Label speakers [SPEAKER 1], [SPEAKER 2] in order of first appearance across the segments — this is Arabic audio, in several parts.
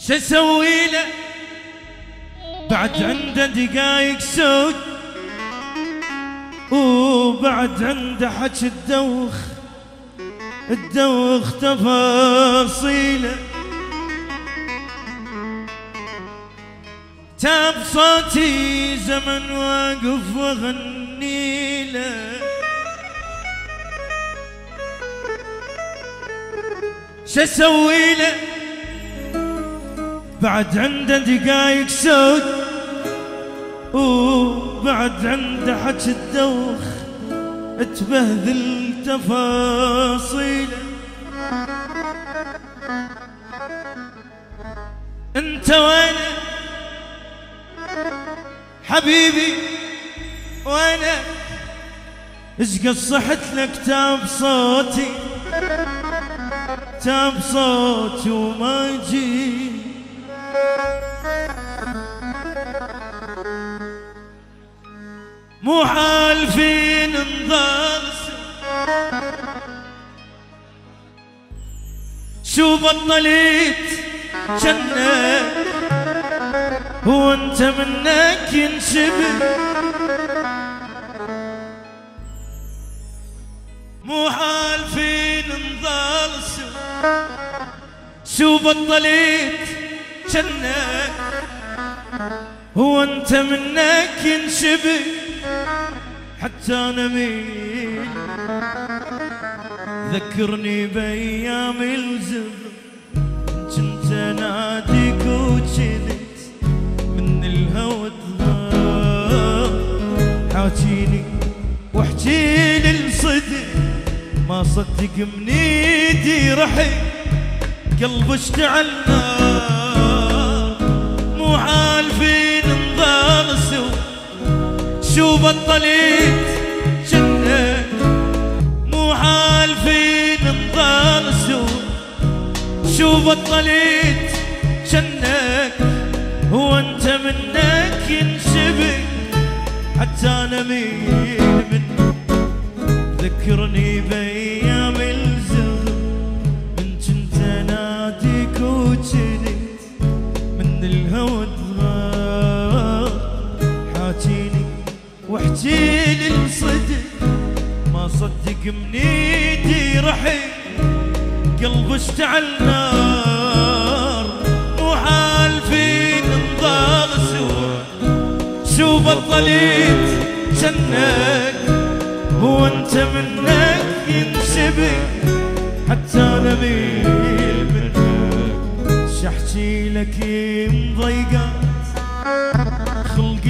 [SPEAKER 1] شو اسوي له بعد عنده دقايق سود وبعد عنده حكي الدوخ تفاصيله. تاب صوتي زمن واقف واغني له. شو اسوي له بعد عنده دقايق سود وبعد عنده حكي الدوخ تبهذل تفاصيله. انت وانا حبيبي وانا ايش قصحت لك تاب صوتي وما يجي. مو حالفين نضال شو بطلت جنة هو انت منك ينشبه. مو حالفين نضال شو بطلت جنة هو انت منك ينشبه. حتى انا مين ذكرني بايام الزمن كنت اناديك وجنت من الهوى تغار. حاجيني واحجيلي الصدق ما صدق من ايدي رحي قلب اشتعل نار. مو عالفين نضال سوا شو بطلت جنة. مو عالفين نضال سوا شو بطلت جنة هو انت منك ينشبه. حتى انا من ذكرني بايام الزمن من كنت اناديك وجنت من الهوى تغار. حاجيني واحجيلي الصدق ما صدق من ايدي رحي قلب اشتعل نار. مو حالفين نضال سوا شو بطلت جنك هو انت منك ينشبه. حتى انا ميل منك شحكي لك مضيقات خلق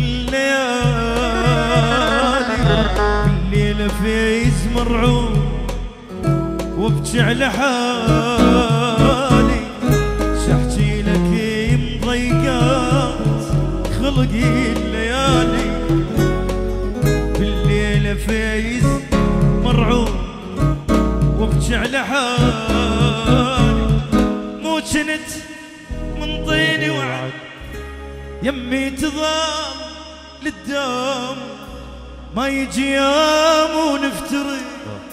[SPEAKER 1] الليالي الليلة فيز مرعوب وابكي على حالي. شحكي لك مضيقات خلق الليالي بالليلة فيز مرعوب وابكي على حالي. مو كنت من طيني وعد يمي تضام للدام ما يجي يوم ونفترق.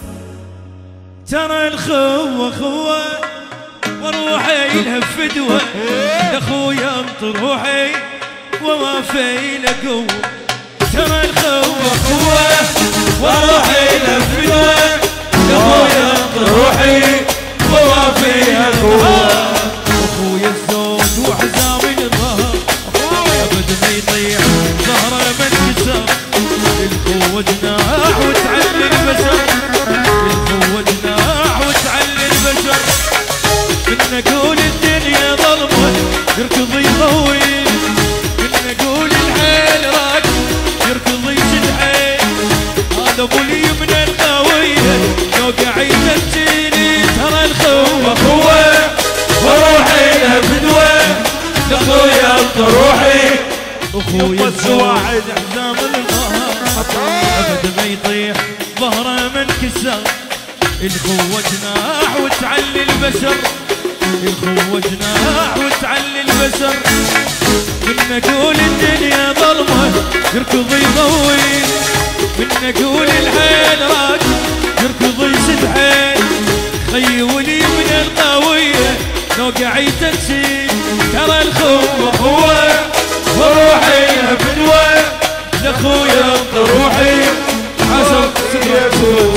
[SPEAKER 1] ترى الخوة وروحي لها فدوة لاخويا انط روحي ووافي له قوة. ترى الخوة وروحي لها فدوة لاخويا انط روحي ووافي له قوة. اخويا الزود وحزامي الظهر ابد ما يطيح ظهره من كسر. القوة جناح وتعلي البشر القوة جناح وتعلي البشر. كنا نقول الدنيا ظلمة يركض يضوي كنا نقول الحيل راكب يركض يشد حيل. هذا ابو اليمنى القوية لو قاعد تجيني. ترى الخوة وروحي لها فدوة لاخويا انت روحي. اخويا الزواعد حزام الظهر ابد ما يطيح ظهره من كسر. القوة جناح وتعلي البشر القوة جناح وتعلي البشر. كنا نقول الدنيا ظلمة يركض يضوي كنا نقول الحيل راكب يركض يشد حيل. خيولي من القوية لو قعيد تنسي ترى الخوة أخوة وروحي لها فدوة لأخويا روحي حسب سكرة